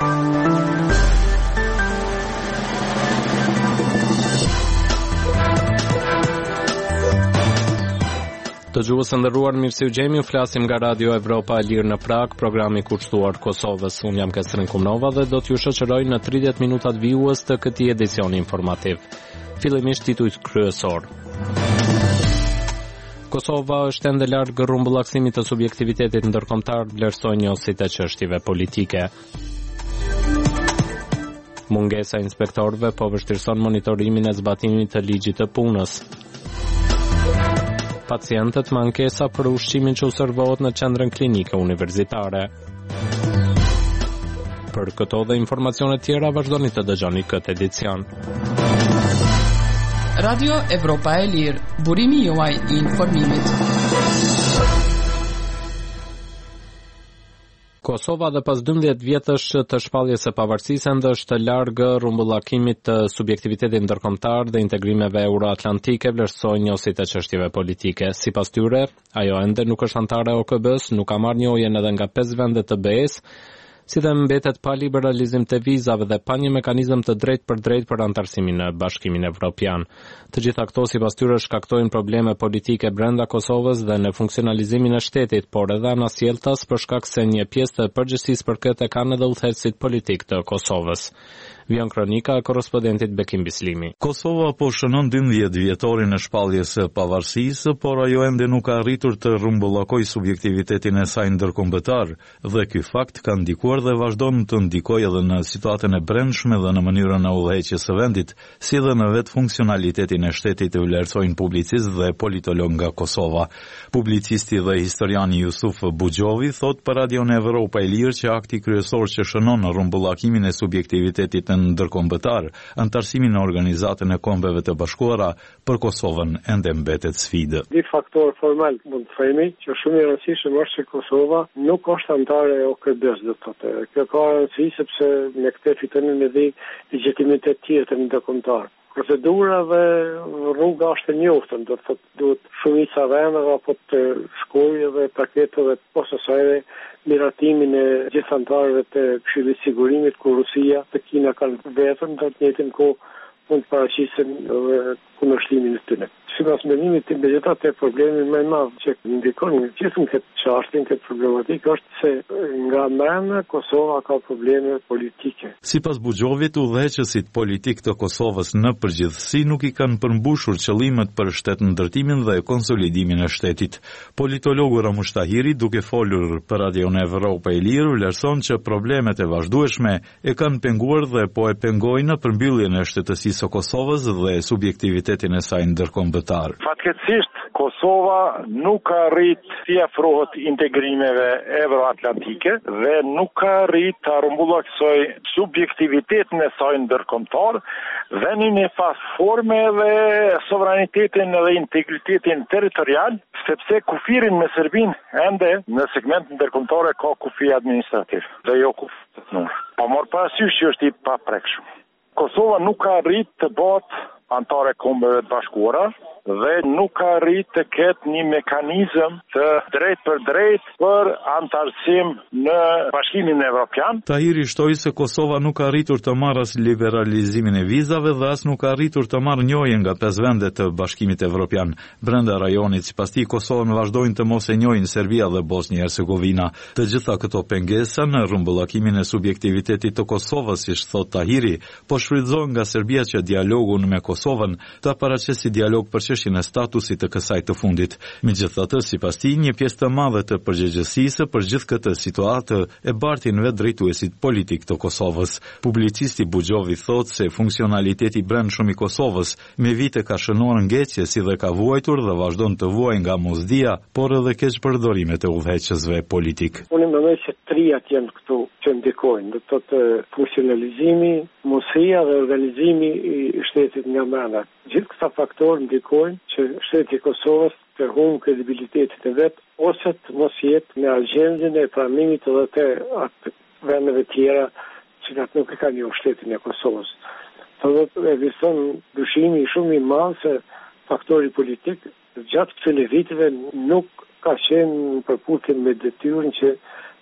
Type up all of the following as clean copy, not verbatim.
Të gjuhës nderuar, mirë se u gjemi, flasim nga Radio Evropa e Lirë në Prag, programi kushtuar Kosovës. Unë jam Kestrin Kumnova dhe do t'ju shoqëroj në 30 minutat vijues të këtij edicioni informativ. Fillimisht titujt kryesor. Kosova është ende larg rrumbullaksimit të subjektivitetit ndërkombëtar, vlerësoi njësitë e çështjeve politike. Mungesa e inspektorëve po vështirëson monitorimin e zbatimit të ligjit të punës. Pacientët me ankesa për ushqimin që u servohet në qendrën klinike universitare. Për këto dhe informacione tjera vazhdoni të dëgjoni këtë edicion. Radio Evropa e Lirë, burimi juaj I informimit. Kosova dhe pas 12 vjetësh të shpalljes së pavarësisë ende është larg rrumbullakimit të subjektivitetit ndërkombëtar dhe integrimeve euroatlantike, vlerësoi njësitë e çështjeve politike. Sipas tyre, ajo ende nuk është antare e OKB-s, nuk ka marrë njëojën edhe nga 5 vende të BE-s, si dhe mbetet pa liberalizim të vizave dhe pa një mekanizëm të drejtë për antarësimin në Bashkimin Evropian. Të gjitha këto sipas tyre shkaktojnë probleme politike brenda Kosovës dhe në funksionalizimin e shtetit, por edhe anasjelltas për shkak se një pjesë të përgjegjësisë për këtë kanë edhe udhëheqësit politik të Kosovës. Vion kronika e korrespondentit Bekim Bislimi. Kosova po shënon 12 vjetorin e shpalljes së pavarësisë, por ajo ende nuk ka arritur të rrumbullakojë subjektivitetin e saj ndërkombëtar, dhe ky fakt ka ndikuar dhe vazhdon të ndikojë edhe në situatën e brendshme dhe në mënyrën e udhëheqjes së vendit, si dhe në vetë funksionalitetin e shtetit, vlerësojnë publicist dhe politolog nga Kosova. Publicisti dhe historiani Jusuf Buxhovi thot për Radion Evropa e Lirë që akti kryesor që shënon rrumbullakimin e subjektivitetit ndërkombëtar, antarësimin në Organizatën e Kombeve të Bashkuara, për Kosovën ende mbetet sfidë. Një faktor formal mund të themi që shumë I rëndësishëm është që Kosova nuk është antare e OKB-s, do të thotë. Kjo ka rëndësi sepse me këtë fitonin edhe legjitimitet tjetër ndërkombëtar. Procedura dhe rruga është e njoftën, do të thotë duhet shumica vendeve apo të shkojë dhe paketeve ose asaj miratimin e gjithë anëtarëve të Këshillit të Sigurimit, ku Rusia dhe Kina kanë vetëm do të njëjtën kohë mund të paraqiten kundërshtimin e tyre. Sipas mendimit tim, megjithatë problemi më I madh që ndikon gjithë këtë çështje, këtë problematikë është se nga brenda Kosova ka probleme politike. Sipas Buxhovit, udhëheqësit politik të Kosovës në përgjithësi nuk I kanë përmbushur qëllimet për shtetëndërtimin dhe konsolidimin e shtetit. Politologu Ramush Tahiri, duke folur për Radion Evropa e Lirë, vlerëson që problemet e vazhdueshme e kanë penguar dhe po e pengojnë përmbylljen e shtetësisë së Kosovës dhe subjektivitetin e saj ndërkombëtar. Fatkeqësisht, Kosova nuk ka arrit të afrohet integrimeve euroatlantike dhe nuk ka arrit të rrumbullaksoj subjektivitetin e saj ndërkombëtar, vënien e forme dhe sovranitetin dhe integritetin territorial, sepse kufirin me Serbinë ende në segmentin ndërkombëtar ka kufi administrativ dhe jo kufi teknik. Po mor parasysh që është I paprekshëm. Kosova nuk ka arrit të bëhet antare Kombeve të Bashkuara dhe nuk ka arrit të ketë një mekanizëm të drejt për antarësim në Bashkimin Evropian. Tahiri shtoi se Kosova nuk ka arritur të marrë as liberalizimin e vizave dhe as nuk ka arritur të marrë njojën nga 5 vendet të Bashkimit Evropian. Brenda rajonit, sipas tij, Kosovën vazhdojnë të mos e njohin Serbia dhe Bosnia-Hercegovina. Të gjitha këto pengesa në rrumbullakimin e subjektivitetit të Kosovës, si thot Tahiri, po shfrytëzohen nga Serbia që dialogun me Kosovën ta paraqesë si dialog për çështjen e statusit të kësaj të fundit. Megjithatë, sipas tij, një pjesë të madhe të përgjegjësisë për gjithë këtë situatë e bartin vetë drejtuesit politik të Kosovës. Publicisti Buxhovi thotë se funksionaliteti brendshëm I Kosovës me vite ka shënuar ngecje si dhe ka vuajtur dhe vazhdon të vuajë nga mosdia, por edhe keqpërdorimet e udhëheqësve politik. Unë mendoj se trijat janë këtu që ndikojnë, do të thotë funksionalizimi, mosia dhe organizimi I shtetit nga brenda. Gjithë këta faktorë ndikojnë që shteti I Kosovës të humbë kredibilitetin e vet ose të mos jetë në agjendën e pranimit edhe të atë vendeve tjera që nuk e kanë një shtetin e Kosovës. Thotë ekziston dyshimi shumë I madh se faktori politik gjatë këtyre viteve nuk ka qenë në përputhje me detyrën që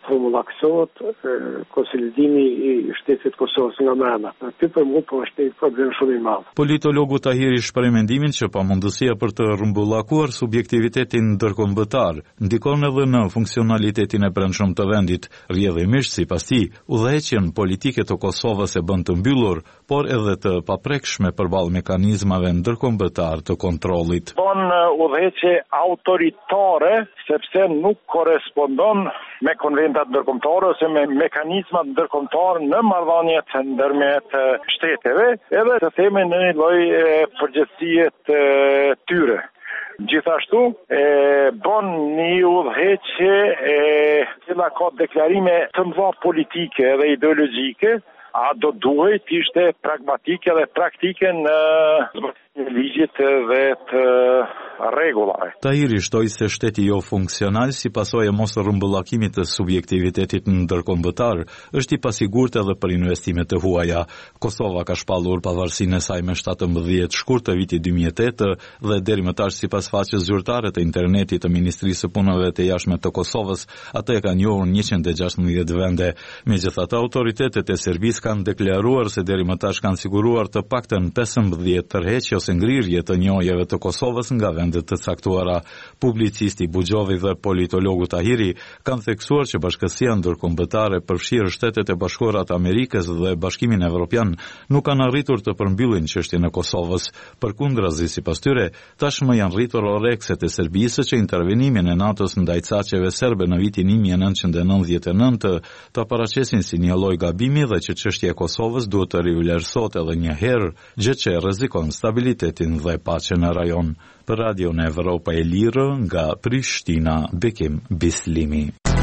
formulaksohet konsolidimi I shtetit Kosovës nga brenda. Ky për mua po është një problem shumë I madh. Politologu Tahiri shpreh mendimin që pamundësia për të rrumbullakuar subjektivitetin ndërkombëtar ndikon edhe në funksionalitetin e brendshëm të vendit. Rrjedhimisht sipas tij, udhëheqjen politike të Kosovës e bën të mbyllur, por edhe të paprekshme përballë mekanizmave ndërkombëtar të kontrollit. Bon udhëheqje autoritare sepse nuk korespondon me konventat ndërkombëtare ose me mekanizmat ndërkombëtar në marrëdhëniet ndërmjet shteteve, edhe të themi në një lloj përgjegjësie të tyre. Gjithashtu bon një udhëheqje cila ka deklarime të mëdha politike dhe ideologjike, a do duhet ishte pragmatike dhe praktike në zbatimin e ligjit dhe të rregullave. Tahiri shtoi se shteti jo funksional si pasojë e mos rrumbullakimit të subjektivitetit ndërkombëtar është I pasigurt edhe për investimet të huaja. Kosova ka shpallur pavarësinë e saj me 17 shkurt të vitit 2008 dhe deri më tash sipas faqes zyrtare të internetit të Ministrisë së Punëve të Jashtme të Kosovës, atë e ka njohur 116 vende. Megjithatë, autoritetet e Serbisë kanë deklaruar se deri më tash kanë siguruar të paktën 15 tërheqje ose ngrirje të njojeve të Kosovës nga vendet të caktuara. Publicisti Buxhovi dhe politologu Tahiri kanë theksuar që bashkësia ndërkombëtare përfshirë Shtetet e Bashkuara të Amerikës dhe Bashkimin Evropian nuk kanë arritur të përmbyllin çështjen e Kosovës. Përkundrazi, sipas tyre, tashmë janë rritur orekset e Serbisë që intervenimin e NATO-s ndaj caqeve serbe në vitin 1999 ta paraqesin si një lloj gabimi dhe që çështja e Kosovës duhet të rivlerësohet edhe një herë, gjë që rrezikon stabilitetin dhe paqen në rajon. Për Radio në Evropa e Lirë nga Prishtina, Bekim Bislimi.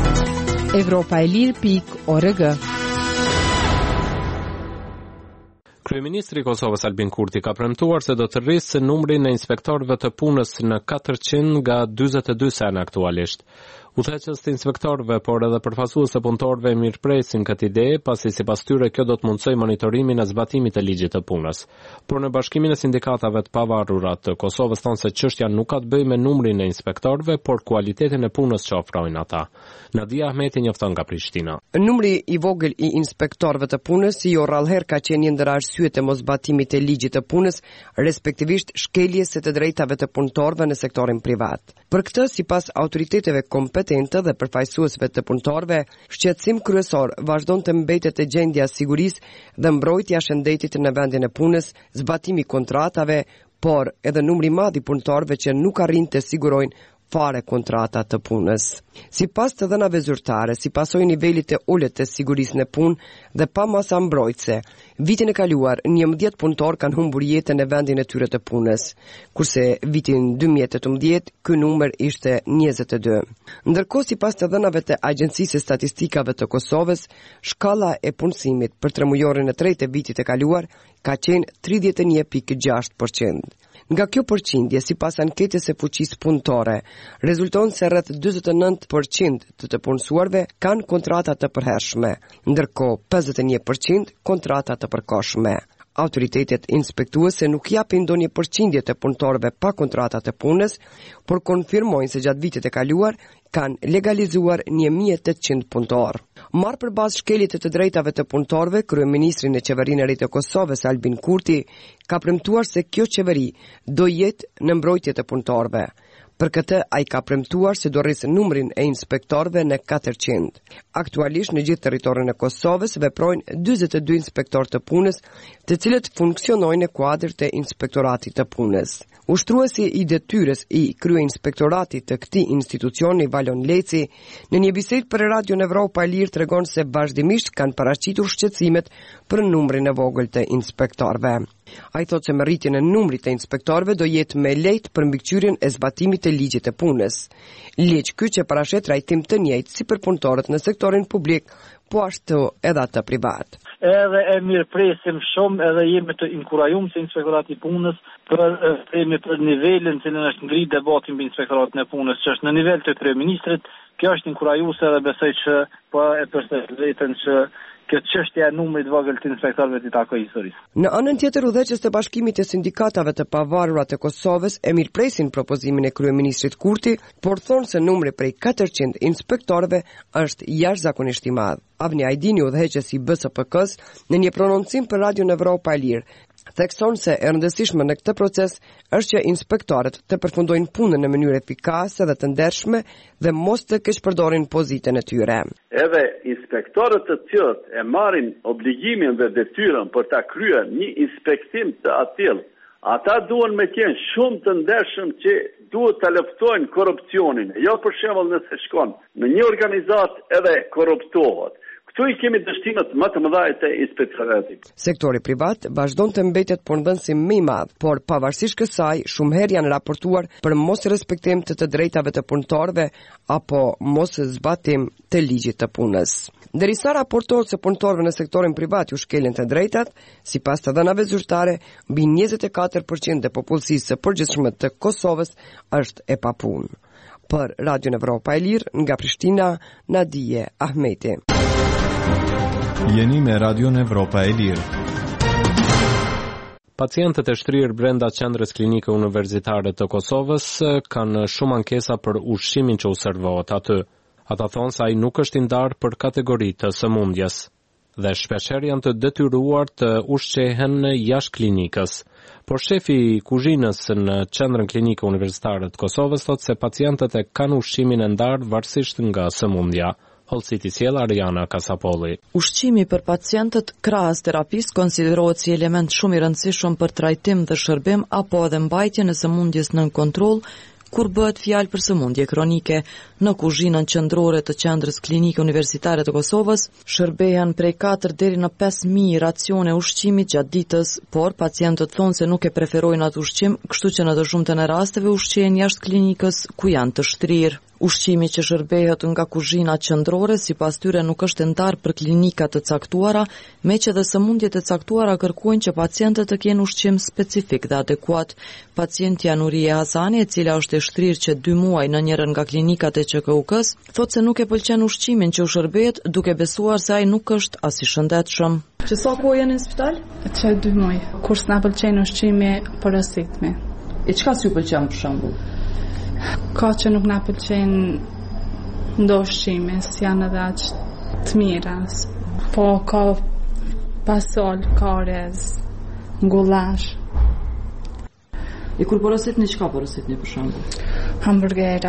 Evropaelir.org. Kryeministri I Kosovës Albin Kurti ka premtuar se do të rrisë numrin e inspektorëve të punës në 400 nga 42 sene aktualisht. Udhëheqës të inspektorëve, por edhe përfaqësues të punëtorëve mirëpresin këtë ide, pasi sipas tyre kjo do të mundsojë monitorimin e zbatimit të ligjit të punës. Por në Bashkimin e Sindikatave të Pavarura të Kosovës thonë se çështja nuk ka të bëjë me numrin e inspektorëve, por cilësinë e punës që ofrojnë ata. Nadia Ahmeti njofton nga Prishtina. Numri I vogël I inspektorëve të punës jo rrallëherë ka qenë një ndër arsyet e mosbatimit të ligjit të punës, respektivisht shkeljes së të drejtave të punëtorëve në sektorin privat. Për këtë, sipas autoriteteve kompetente dhe përfaqësuesve të punëtorëve, shqetësim kryesor vazhdon të mbetet e gjendja e sigurisë dhe mbrojtja e shëndetit në vendin e punës, zbatimi I kontratave, por edhe numri I madh I punëtorëve që nuk arrin të sigurojnë fare kontrata të punës. Sipas të dhënave zyrtare, si pasojë nivelit të ulët të sigurisë në punë dhe pa masa mbrojtëse, vitin e kaluar 11 punëtor kanë humbur jetën në vendin e tyre të punës, kurse vitin 2018 ky numër ishte 22. Ndërkohë, sipas të dhënave të Agjencisë së Statistikave të Kosovës, shkalla e punësimit për tremujorin e tretë të vitit të kaluar ka qenë 31.6%. Nga kjo përqindje, sipas anketës së fuqisë punëtore, rezulton se rreth 49% të punësuarve kanë kontrata të përhershme, ndërkohë 51% kontrata të përkohshme. Autoritetet inspektuese nuk japin ndonjë përqindje të punëtorëve pa kontrata të punës, por konfirmojnë se gjatë vitit të kaluar kanë legalizuar 1800 punëtorë. Marrë për bazë shkeljet të drejtave të punëtorëve, kryeministri në qeverinë e re të Kosovës Albin Kurti ka premtuar se kjo qeveri do jetë në mbrojtje të punëtorëve. Për këtë, ai ka premtuar se do rrisë numrin e inspektorëve në 400. Aktualisht në gjithë territorin e Kosovës veprojnë 42 inspektorë të punës, të cilët funksionojnë në kuadër të inspektoratit të punës. Ushtruesi I detyrës I kryeinspektoratit të këtij institucioni, Valon Leci, në një bisedë për Radio Evropa e Lirë tregon se vazhdimisht kanë paraqitur shqetësimet për numrin e vogël të inspektorëve. Ai thotë se me rritjen e numrit të inspektorëve do jetë më lehtë për mbikëqyrjen e zbatimit të ligjit të punës. Ligj ky që parashet trajtim të njëjtë si për punëtorët në sektorin publik, po ashtu edhe atë privat. Edhe e mirëpresim shumë edhe jemi të inkurajuar se inspektorati I punës për nivelin që është ngrit debati mbi inspektoratin e punës, që është në nivel të kryeministrit. Kjo është inkurajuese dhe besoj që po e përsëritën që kjo çështja e numrit vogël të inspektorëve të takojë historisë. Në anën tjetër, udhëheqës të Bashkimit të Sindikatave të Pavarura të Kosovës e mirëpresin propozimin e kryeministrit Kurti, por thonë se numri prej 400 inspektorëve është jashtëzakonisht i madh. Avni Ajdini, udhëheqës i BSPK-s, në një prononcim për Radion Evropa e Lirë, thekson se e rëndësishme në këtë proces është që inspektorët të përfundojnë punën në mënyrë efikase dhe të ndershme dhe mos të keqpërdorin pozitën e tyre. Edhe inspektorët të cilët e marrin obligimin dhe detyrën për ta kryer një inspektim të atill, ata duhen me qenë shumë të ndershëm që duhet të luftojnë korrupsionin. Jo për shembull nëse shkon në një organizat edhe korruptohet. Këtu i kemi dështimet më të mëdha të inspektoratit. Sektori privat vazhdon të mbetet punëdhënësi më i madh, por pavarësisht kësaj, shumë herë janë raportuar për mos respektim të drejtave të punëtorëve apo mos zbatim të ligjit të punës. Derisa raportohet se punëtorëve në sektorin privat u shkelin të drejtat, sipas të dhënave zyrtare, mbi 24% e popullsisë së përgjithshme të Kosovës është e papunë. Për Radion Evropa e Lirë, nga Prishtina, Nadije Ahmeti. Jeni me Radion Evropa e Lirë. Pacientët e shtrirë brenda qendrës klinike universitare të Kosovës kanë shumë ankesa për ushqimin që u servohet aty. Ata thonë se ai nuk është i ndarë për kategori të sëmundjes dhe shpeshherë janë të detyruar të ushqehen jashtë klinikës. Por shefi i kuzhinës në qendrën klinike universitare të Kosovës thotë se pacientët e kanë ushqimin e ndarë varësisht nga sëmundja. Holciti sjell Ariana Kasapolli. Ushqimi për pacientët krahas terapisë konsiderohet si element shumë i rëndësishëm për trajtim dhe shërbim apo edhe mbajtjen e sëmundjes nën kontroll kur bëhet fjalë për sëmundje kronike. Në kuzhinën qendrore të qendrës klinike universitare të Kosovës shërbehen prej 4 deri në 5.000 racione ushqimi gjatë ditës, por pacientët thonë se nuk e preferojnë atë ushqim, kështu që në të shumtën e rasteve ushqehen jashtë klinikës ku janë të shtrirë. Ushqimi që shërbehet nga kuzhina qendrore sipas tyre nuk është e ndarë për klinika të caktuara, meqë edhe sëmundjet e caktuara kërkojnë që pacientët të kenë ushqim specifik dhe adekuat. Pacientja Nurie Hasani, e cila është e shtrirë që 2 muaj në njërin nga klinikat e QKUK-s, thotë se nuk e pëlqen ushqimin që u shërbehet, duke besuar se ai nuk është as i shëndetshëm. Që sa kohë janë në spital? Që 2 muaj. Kur s'na pëlqen ushqimi porositmi. E çka s'ju pëlqen për shembull? Ka që nuk na pëlqen ndo ushqime, janë edhe aq të mira. Po ka pasol, karez, ngullash. E kur porositni, çka porositni për shembull? Hamburgera,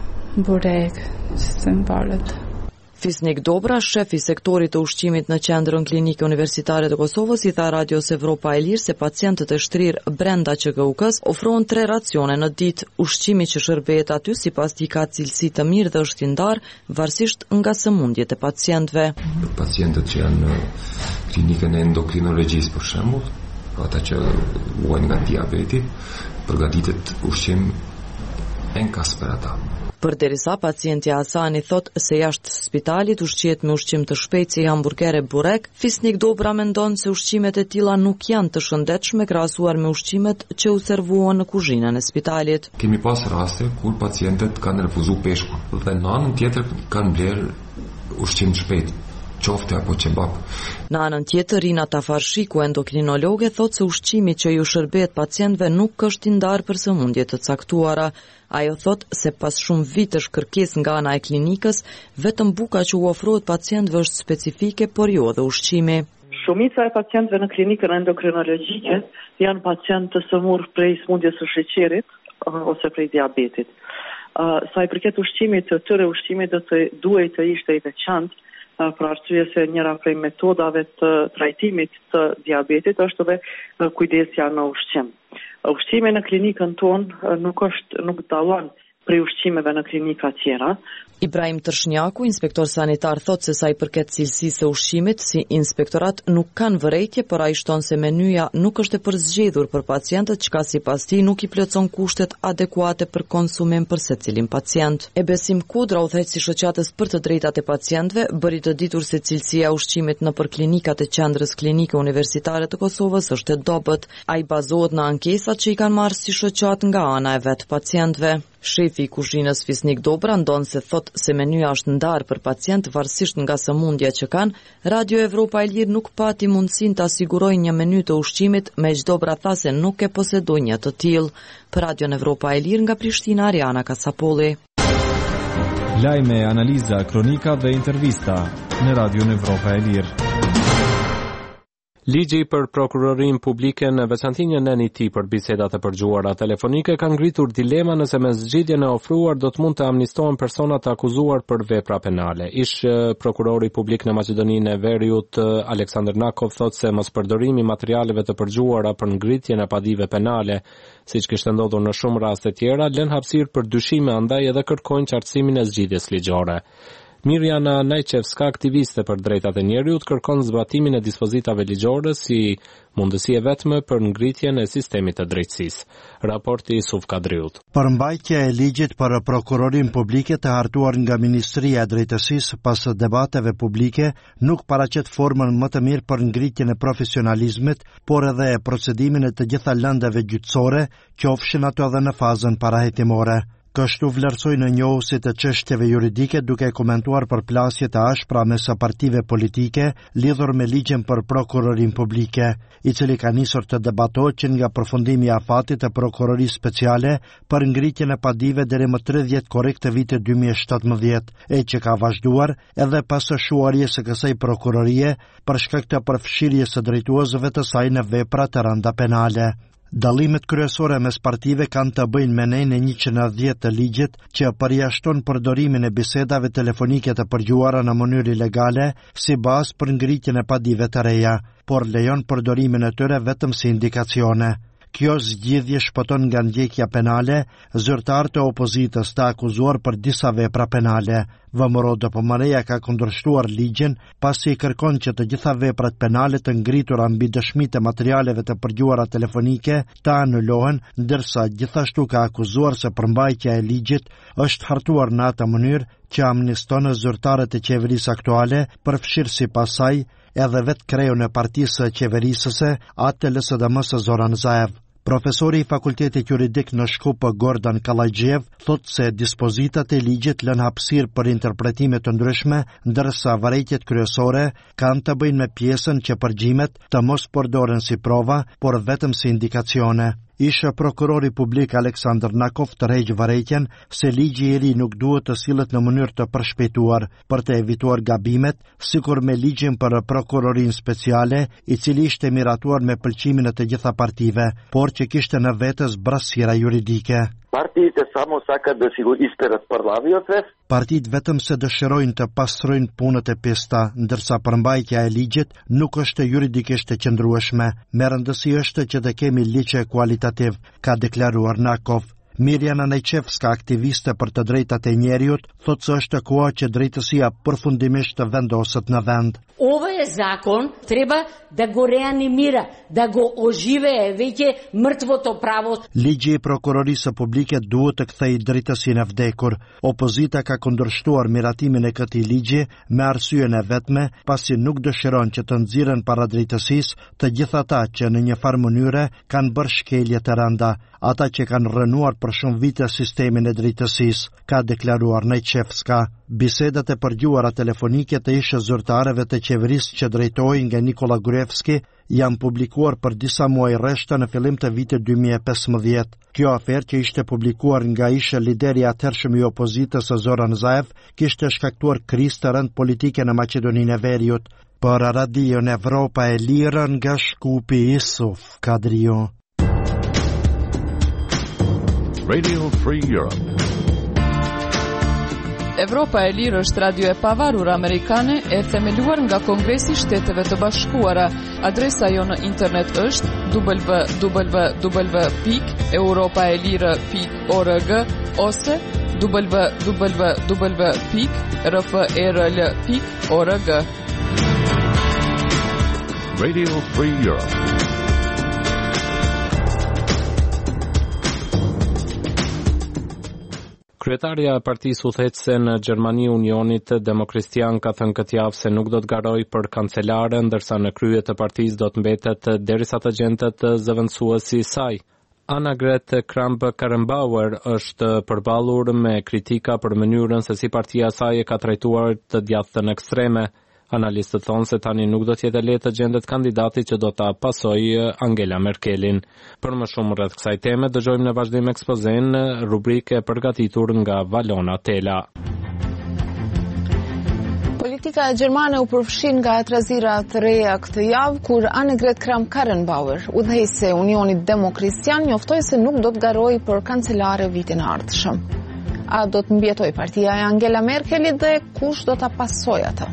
burek, që mbarët. Fisnik Dobra, shef i sektorit të ushqimit në qendrën klinike universitare të Kosovës, i tha Radios Evropa e Lirë se pacientët e shtrirë brenda QKUK-s ofrohen 3 racione në ditë. Ushqimi që shërbehet aty sipas tij ka cilësi të mirë dhe është i ndarë varësisht nga sëmundjet e pacientëve. Për pacientët që janë në klinikën e endokrinologjisë për shembull, ata që vuajnë nga diabeti, përgatitet ushqim enkas për ata. Përderisa pacientja Hasani thot se jashtë spitalit ushqihet me ushqim të shpejtë si hamburgere, burek, Fisnik Dobra mendon se ushqimet e tilla nuk janë të shëndetshme krahasuar me ushqimet që u servuan në kuzhinën e spitalit. Kemi pas raste kur pacientët kanë refuzuar peshkun dhe në anën tjetër kanë blerë ushqim të shpejtë, qofte apo kebab. Në anën tjetër, Rina Tafarshiku, endokrinologe, thot se ushqimi që ju shërbehet pacientëve nuk është i ndarë për sëmundje të caktuara. Ajo thot se pas shumë vitesh kërkesë nga ana e klinikës, vetëm buka që u ofrohet pacientëve është specifike, por jo edhe ushqimi. Shumica e pacientëve në klinikën endokrinologjike janë pacientë të sëmurë prej sëmundjes së sheqerit ose prej diabetit. Sa i përket ushqimit, të tëre ushqimit duhet të ishte i veçantë, për arsye se njëra prej metodave të trajtimit të diabetit është edhe kujdesja në ushqim. Ushqimi në klinikën tonë nuk dallon prej ushqimeve në klinika tjera. Ibrahim Tërshnjaku, inspektor sanitar, thot se sa i përket cilësisë së ushqimit, si inspektorat nuk kanë vërejtje, por ai shton se menyja nuk është e përzgjedhur për pacientët, çka sipas tij nuk i plotson kushtet adekuate për konsumim për secilin pacient. E Besim Kudra, udhëheqësi i shoqatës për të drejtat e pacientëve, bëri të ditur se cilësia e ushqimit nëpër klinikat e qendrës klinike universitare të Kosovës është e dobët. Ai bazohet në ankesat që i kanë marrë si shoqat nga ana e vet pacientëve. Shefi i kuzhinës Fisnik Dobra ndonë se thot se menyja është ndarë për pacient varësisht nga sëmundja që kanë. Radio Evropa e Lirë nuk pati mundësin të asigurojë një meny të ushqimit, me që Dobra tha se nuk e posedoj një të tillë. Për Radio Evropa e Lirë nga Prishtina, Ariana Kasapolli. Lajme, analiza, kronika dhe intervista në Radio Evropa e Lirë. Ligji për prokurorin publike në veçantinjën e tij për bisedat e përgjuara telefonike ka ngritur dilema nëse me zgjidhjen e ofruar do të mund të amnistohen personat të akuzuar për vepra penale. Ish prokurori publik në Maqedoninë e Veriut, Aleksandr Nakov, thotë se mospërdorimi i materialeve të përgjuara për ngritjen e padive penale, siç kishte ndodhur në shumë raste tjera, lën hapësirë për dyshime, andaj edhe kërkojnë qartësimin e zgjidhjes ligjore. Mirjana Najčevska, aktiviste për drejtat e njerëzit, kërkon zbatimin e dispozitave ligjore si mundësi e vetme për ngritjen e sistemit të drejtësisë. Raporti i Suf Kadriut. Përmbajtja e ligjit për prokurorin publike të hartuar nga Ministria e Drejtësisë pas debateve publike nuk paraqet formën më të mirë për ngritjen e profesionalizmit, por edhe e procedimin e të gjitha lëndeve gjyqësore, qofshin ato edhe në fazën parahetimore. Kështu vlerësoi në njohësit e çështjeve juridike duke komentuar përplasje të ashpra mes partive politike lidhur me ligjin për prokurorin publike, i cili ka nisur të debatohet që nga përfundimi i afatit të prokurorisë speciale për ngritjen e padive deri më 30 korrik të vitit 2017, e që ka vazhduar edhe pas shuarjes së kësaj prokurorie për shkak të përfshirjes së drejtuesve të saj në vepra të rënda penale. Dallimet kryesore mes partive kanë të bëjnë me nejën e 110 të ligjit që përjashton përdorimin e bisedave telefonike të përgjuara në mënyrë ilegale si bazë për ngritjen e padive të reja, por lejon përdorimin e tyre vetëm si indikacione. Kjo zgjidhje shpëton nga ndjekja penale zyrtar të opozitës të akuzuar për disa vepra penale. VMRO DPMR-ja ka kundërshtuar ligjin pasi kërkon që të gjitha veprat penale të ngritura mbi dëshmitë e materialeve të përgjuara telefonike të anulohen, ndërsa gjithashtu ka akuzuar se përmbajtja e ligjit është hartuar në atë mënyrë që amniston zyrtarët e qeverisë aktuale, përfshirë sipas saj edhe vetë kreun e partisë qeverisëse, atë LSDM-së Zoran Zaev. Profesori i Fakultetit Juridik në Shkup Gordan Kallajxhev thotë se dispozitat e ligjit lën hapësirë për interpretime të ndryshme, ndërsa varëjtjet kryesore kanë të bëjnë me pjesën që përgjimet të mos përdoren si prova, por vetëm si indikacione. Isha prokurori publik Aleksandr Nakov tërheq varëjtjen se ligji i ri nuk duhet të sillet në mënyrë të përshpejtuar për të evituar gabimet, sikur me ligjin për prokurorin speciale, i cili ishte miratuar me pëlqimin e të gjitha partive, por që kishte në vetës brasësira juridike. Partitë samo saka da si isperat parlaviotve. Partitë vetëm se dëshirojnë të pastrojnë punët e pista, ndërsa përmbajtja e ligjit nuk është juridikisht e qëndrueshme. Me rëndësi është që të kemi ligje kualitativ, ka deklaruar Nakov. Mirjana Najčevska, aktiviste për të drejtat e njerëzit, thotë se është koha që drejtësia përfundimisht të vendoset në vend. Ovaj zakon treba da go reanimira, da go ožive veќе mrtvото pravo. Ligji i prokurorisë publike duhet të kthejë drejtësinë e vdekur. Opozita ka kundërshtuar miratimin e këtij ligji me arsyeën e vetme, pasi nuk dëshiron që të nxirren para drejtësisë të gjithë ata që në një farë mënyre kanë bërë shkelje të rënda, ata që kanë rënuar për shumë vite sistemin e drejtësisë, ka deklaruar Najčevska. Bisedat e përgjuara telefonike të ish zyrtarëve të qeverisë që drejtohen nga Nikola Gruevski janë publikuar për disa muaj rreshta në fillim të vitit 2015. Kjo aferë që ishte publikuar nga ishe lideri atëhershëm i opozitës Zoran Zaev kishte shkaktuar krizë të rëndë politike në Maqedoninë e Veriut. Për Radio Evropa e Lirë nga Shkupi i Suf Kadriu. Radio Free Europe. Evropa e Lirë është radio e pavarur amerikane e themeluar nga Kongresi i Shteteve të Bashkuara. Adresa jo në internet është www.europaelire.org ose www.rfrl.org. Radio Free Europe. Kryetarja e Partisë Udhëheqëse në Gjermani Unionit Demokristian ka thënë këtë javë se nuk do të garojë për kancelare, ndërsa në krye të partisë do të mbetet derisa të gjendet zëvendësuesi i saj. Annegret Kramp-Karrenbauer është përballur me kritika për mënyrën se si partia e saj e ka trajtuar të djathtën ekstreme. Analistët thonë se tani nuk do të jetë lehtë të gjendet kandidati që do ta pasojë Angela Merkelin. Për më shumë rreth kësaj teme dëgjojmë në vazhdim ekspozen rubrike përgatitur nga Valona Tela. Politika gjermane u përfshin nga trazira të reja këtë javë, kur Annegret Kramp-Karrenbauer, udhëheqëse e Unionit Demokristian, njoftoi se nuk do të garojë për kancelare vitin e ardhshëm. A do të mbjetoj partia e Angela Merkelit dhe kush do ta pasojë atë?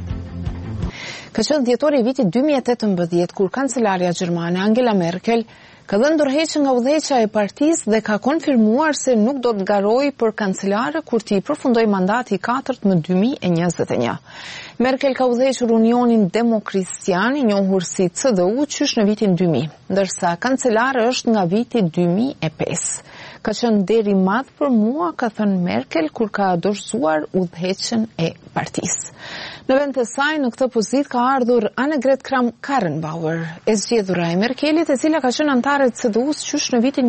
Ka qenë dhjetori i vitit 2018 kur kancelarja gjermane Angela Merkel ka dhënë ndërheqje nga udhëheqja e partisë dhe ka konfirmuar se nuk do të garojë për kancelare kur t'i përfundojë mandati i 4 më 2021. Merkel ka udhëhequr Unionin Demokristian, i njohur si CDU, qysh në vitin 2000, ndërsa kancelare është nga viti 2005. Ka qenë deri madh për mua, ka thënë Merkel kur ka dorëzuar udhëheqjen e partisë. Në vend të saj në këtë pozitë ka ardhur Annegret Kramp-Karrenbauer, e zgjedhura e Merkelit, e cila ka qenë antare e CDU-s qysh në vitin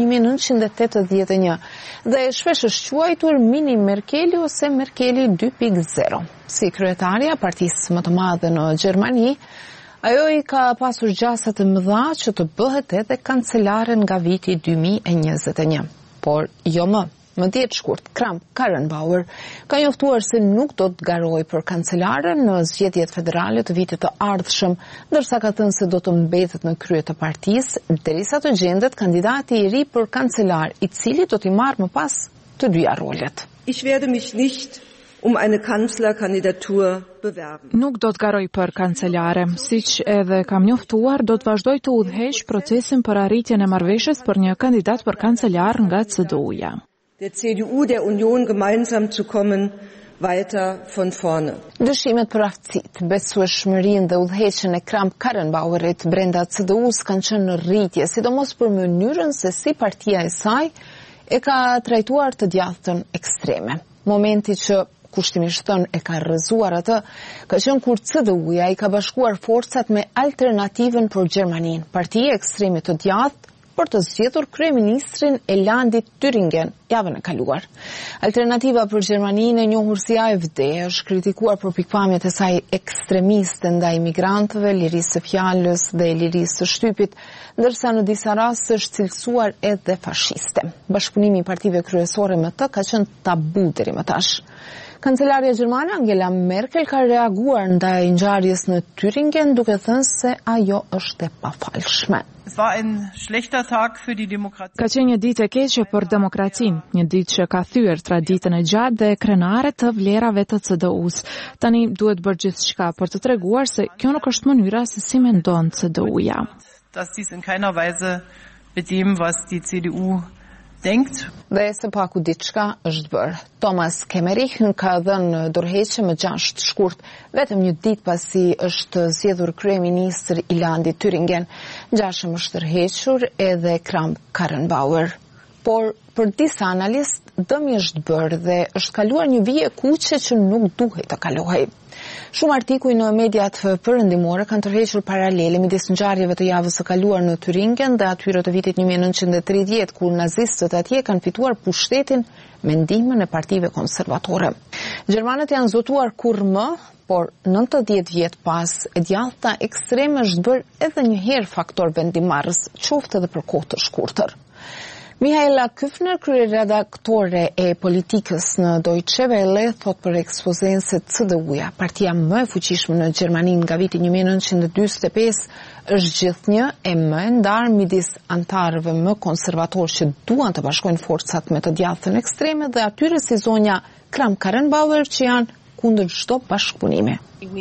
1981 dhe shpesh është quajtur mini Merkeli ose Merkeli 2.0. Si kryetarja e partisë më të madhe në Gjermani, ajo i ka pasur gjasa të mëdha që të bëhet edhe kancelare nga viti 2021. Por jo më. Më djetë shkurt, Kramp-Karrenbauer ka njoftuar se nuk do të garojë për kancelare në zgjedhjet federale të vitit të ardhshëm, ndërsa ka thënë se do të mbetet në krye të partisë derisa të gjendet kandidati i ri për kancelar, i cili do t'i marrë më pas të dyja rolet. Ich werde mich nicht eine Kanzlerkandidatur bewerben. Nuk do të garoj për kancelare, siç edhe kam njoftuar, do të vazhdoj të udhëheq procesin për arritjen e marrëveshjes për një kandidat për kancelar nga CDU-ja. Der CDU, der Union gemeinsam zu kommen, weiter von vorne. Dëshimet për aftësitë, besueshmërinë dhe udhëheqjen e Kramp-Karrenbauerit brenda CDU-s kanë qenë në rritje, sidomos për mënyrën se si partia e saj e ka trajtuar të djathtën ekstreme. Momenti që kushtimisht thënë e ka rrëzuar atë, ka qenë kur CDU-ja i ka bashkuar forcat me Alternativën për Gjermaninë, partia ekstreme të djathtë, për të zgjedhur kryeministrin Elandit Thüringen javën e kaluar. Alternativa për Gjermaninë, e njohur si AfD, është kritikuar për pikpamjet e saj ekstremiste ndaj migrantëve, lirisë së fjalës dhe lirisë së shtypit, ndërsa në disa raste është cilësuar edhe fashiste. Bashkëpunimi i partive kryesore me të ka qenë tabu deri më tash. Kancelarja gjermane Angela Merkel ka reaguar ndaj ngjarjes në Thüringen duke thënë se ajo është e pafalshme. Ka qenë një ditë e keqe për demokracinë, një ditë që ka thyer traditën e gjatë dhe krenare të vlerave të CDU-s. Tani duhet bërë gjithçka për të treguar se kjo nuk është mënyra se si mendon CDU-ja. Dhe së paku diçka është bërë. Thomas Kemmerich ka dhënë dorëheqje më 6 shkurt, vetëm një ditë pasi është zgjedhur kryeministër i Landit Thüringen. Gjashëm është tërhequr edhe Kramp-Karrenbauer. Por për disa analistë dëmi është bërë dhe është kaluar një vije kuqe që nuk duhet të kalohej. Shumë artikuj në mediat perëndimore kanë tërhequr paralele midis ngjarjeve të javës së kaluar në Thüringen dhe atyre të vitit 1930, kur nazistët atje kanë fituar pushtetin me ndihmën e partive konservatore. Gjermanët janë zotuar kur më, por 90 vjet pas, e djathtëta ekstreme është bërë edhe një herë faktor vendimarrës, qoftë edhe për kohë të shkurtër. Mihaela Küfner, kryeredaktore e politikës në Deutsche Welle, thot për ekspozen se CDU-ja, partia më e fuqishme në Gjermani nga viti 1945, është gjithnjë e më e ndarë midis antarëve më konservatorë që duan të bashkojnë forcat me të djathtën ekstreme dhe atyre si zonja Kramp-Karrenbauer që janë kundër çdo bashkëpunimi.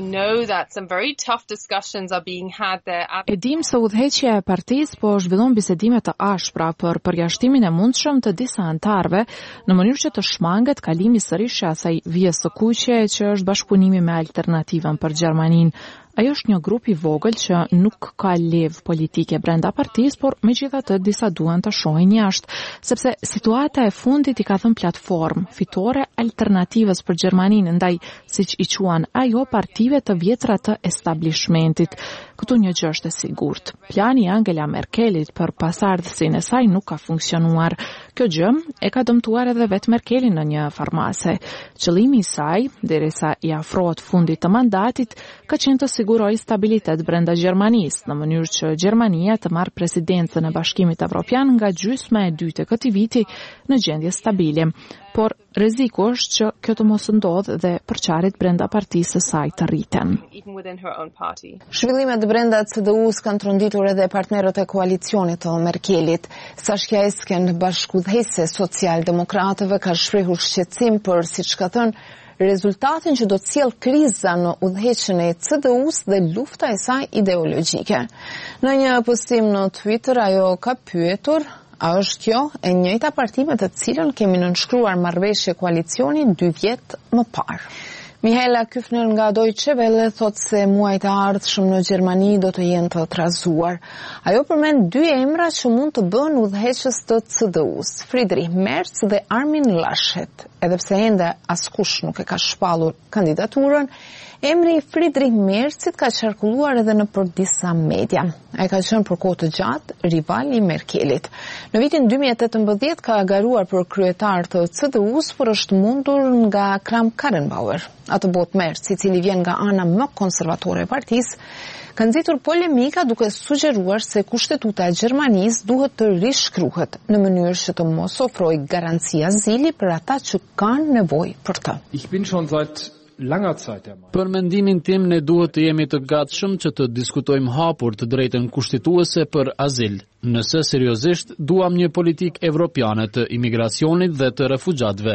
E dim se udhëheqja e partisë po zhvillon bisedime të ashpra për përjashtimin e mundshëm të disa antarëve në mënyrë që të shmanget kalimi sërish i asaj vije së kuqe që është bashkëpunimi me Alternativën për Gjermaninë. Ajo është një grup i vogël që nuk ka levë politike brenda partisë, por megjithatë disa duan të shohin jashtë, sepse situata e fundit i ka dhënë platformë fitore alternativës për Gjermaninë, ndaj siç i quan ajo partive të vjetra të establishmentit. Këtu një gjë është e sigurt. Plani i Angela Merkelit për pasardhësinë e saj nuk ka funksionuar. Kjo gjë e ka dëmtuar edhe vetë Merkelin në një farmase. Qëllimi i saj, derisa i afrohet fundit të mandatit, ka qenë të sigurojë stabilitet brenda Gjermanisë, në mënyrë që Gjermania të marrë presidencën e Bashkimit Evropian nga gjysma e dytë e këtij viti në gjendje stabile. Por rreziku është që kjo të mos ndodhë dhe përçarjet brenda partisë së saj të rriten. Zhvillimet brenda CDU-s kanë tronditur edhe partnerët e koalicionit të Merkelit. Saskia Esken, bashkëudhëheqëse social-demokratëve, ka shprehur shqetësim për, siç ka thënë, rezultatin që do të sjellë kriza në udhëheqjen e CDU-s dhe lufta e saj ideologjike. Në një postim në Twitter, ajo ka pyetur: a është kjo e njëjta parti me të cilën kemi nënshkruar marrëveshje koalicioni 2 vjet më parë? Mihaela Küfner nga Deutsche Welle thot se muajt e ardhshëm në Gjermani do të jenë të trazuar. Ajo përmend 2 emra që mund të bëhen udhëheqës të CDU-s, Friedrich Merz dhe Armin Laschet. Edhe pse ende askush nuk e ka shpallur kandidaturën, emri Friedrich Merzit ka qarkulluar edhe në për disa media. Ai ka qenë për kohë të gjatë rival i Merkelit. Në vitin 2018 ka garuar për kryetar të CDU-s, por është mundur nga Kramp-Karrenbauer. Atë bot Merz, i cili vjen nga ana më konservatore e partisë, ka nxitur polemika duke sugjeruar se kushtetuta e Gjermanisë duhet të rishkruhet në mënyrë që të mos ofrojë garanci azili për ata që kanë nevojë për të. Për mendimin tim, ne duhet të jemi të gatshëm që të diskutojmë hapur të drejtën kushtetuese për azil. Nëse seriozisht duam një politik evropiane të imigracionit dhe të refugjatëve.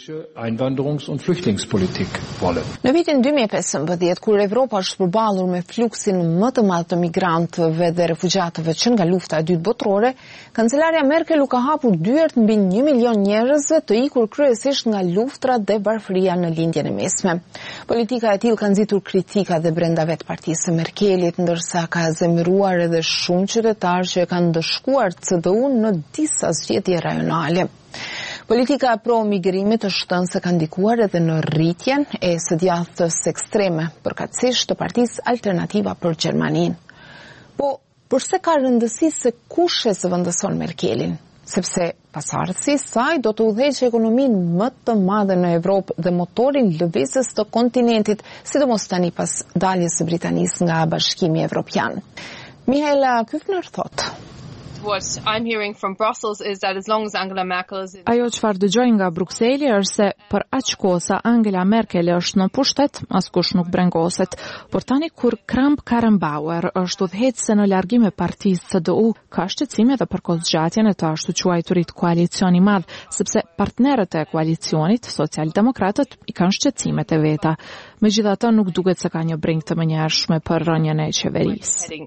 Në vitin 2015, kur Evropa është përballur me fluksin më të madh të migrantëve dhe refugjatëve që nga lufta e dytë botërore, kancelarja Merkel u ka hapur dyert mbi 1 milion njerëzve të ikur kryesisht nga luftrat dhe varfëria në lindjen e mesme. Politika e tillë ka nxitur kritika dhe brenda vetë partisë së Merkelit, ndërsa ka zemëruar edhe shumë qytetarë që kanë shkuar CDU në disa zgjedhje rajonale. Politika pro-migrimit është thënë se ka ndikuar edhe në rritjen e së djathtës ekstreme, përkatësisht të Partisë Alternativa për Gjermaninë. Po, përse ka rëndësi se kush e zëvendëson Merkelin? Sepse pasardhësi saj do të udhëheqë ekonominë më të madhe në Evropë dhe motorin lëvizjes të kontinentit, sidomos tani pas daljes së Britanisë nga Bashkimi Evropian. Mihaela Küfner thot: Ajo çfarë dëgjoj nga Brukseli është se për aq kohë sa Angela Merkel është në pushtet, askush nuk brengoset. Por tani kur Kramp-Karrenbauer është udhëheqëse në largim e partisë CDU, ka shqetësime edhe për kozgjatjen e të ashtu quajturit koalicion i madh, sepse partnerët e koalicionit, socialdemokratët, i kanë shqetësimet e veta. Megjithatë, nuk duket se ka një breng të menjëhershme për rënien e qeverisë.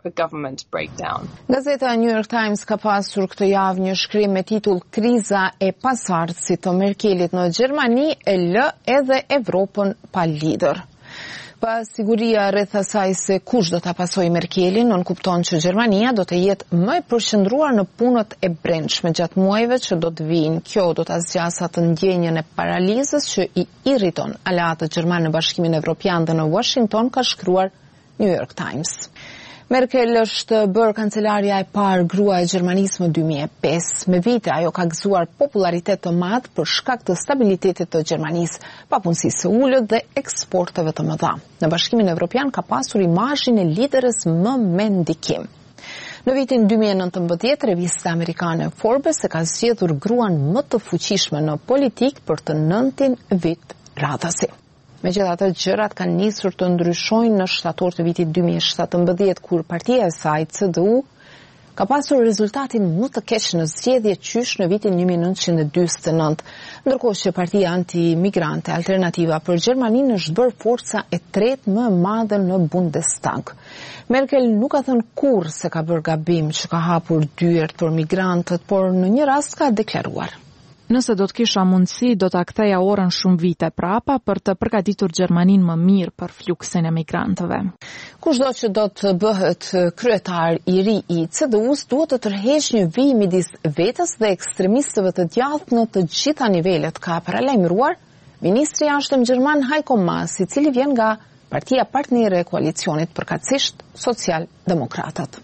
Gazeta New York Times ka pasur këtë javë një shkrim me titull "Kriza e pasardhësit të Merkelit në Gjermani e lë edhe Evropën pa lider". Pa siguria rreth asaj se kush do ta pasojë Merkelin, nën kupton që Gjermania do të jetë më e përqendruar në punët e brendshme gjatë muajve që do të vinë. Kjo do ta zgjasë atë ndjenjën e paralizës që i irriton aleatët gjermanë në Bashkimin Evropian dhe në Washington, ka shkruar New York Times. Merkel është bërë kancelarja e parë grua e Gjermanisë më 2005. Me vite ajo ka gëzuar popularitet të madh për shkak të stabilitetit të Gjermanisë, papunësisë së ulët dhe eksporteve të mëdha. Në Bashkimin Evropian ka pasur imazhin e liderës më me ndikim. Në vitin 2019, revista amerikane Forbes e ka zgjedhur gruan më të fuqishme në politikë për të 9-tin vit radhësi. Megjithatë, gjërat kanë nisur të ndryshojnë në shtator të vitit 2017, kur partia e saj, CDU, ka pasur rezultatin më të keq në zgjedhje qysh në vitin 1949, ndërkohë që partia anti-migrante Alternativa për Gjermaninë është bërë forca e tretë më e madhe në Bundestag. Merkel nuk ka thënë kurrë se ka bërë gabim që ka hapur dyert për migrantët, por në një rast ka deklaruar: Nëse do të kisha mundësi, do ta ktheja orën shumë vite prapa për të përgatitur Gjermaninë më mirë për fluksin e migrantëve. Kushdo që do të bëhet kryetar i ri i CDU-s duhet të tërheqë një vijë midis vetes dhe ekstremistëve të djathtë në të gjitha nivelet, ka paralajmëruar ministri i jashtëm gjerman Heiko Maas, i cili vjen nga partia partnere e koalicionit, përkatësisht Social-Demokratat.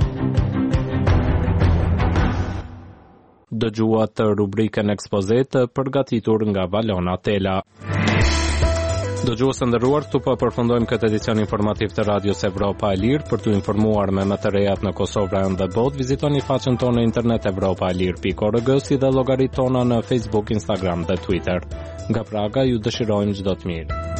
Dëgjuat rubrikën ekspozet përgatitur nga Valona Tela. Dëgjues të nderuar, këtu po përfundojmë këtë edicion informativ të Radios Evropa e Lirë. Për t'u informuar me më të rejat në Kosovë dhe botë, vizitoni faqen tonë në internet evropaelir.org, si dhe llogaritë tona në Facebook, Instagram dhe Twitter. Nga Praga ju dëshirojmë çdo të mirë.